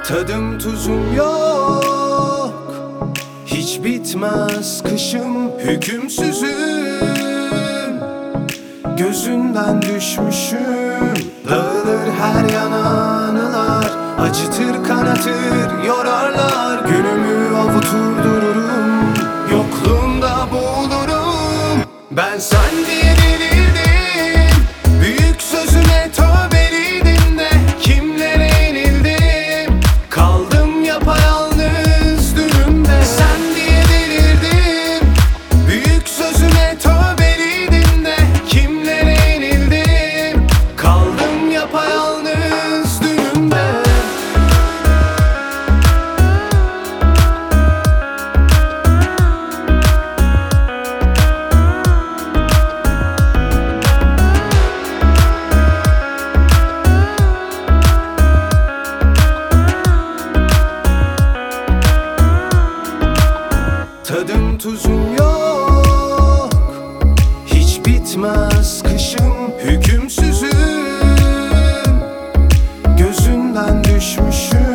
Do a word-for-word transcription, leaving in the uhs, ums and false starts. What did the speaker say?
Tadım tuzum yok, hiç bitmez kışım, hükümsüzüm. Gözünden düşmüşüm, dağılır her yana anılar. Acıtır kanatır yorarlar, günümü avutur dururum, yokluğunda boğulurum. Ben sen diye delirdim, büyük sözüne tövbeliydim de kimlere yenildim, kaldım yapayalnız dünümde. Sen diye delirdim, büyük sözüne tövbeliydim de kimlere yenildim, kaldım yapayalnız dünümde. Tadım tuzum yok, hiç bitmez kışım, hükümsüzüm. Gözünden düşmüşüm,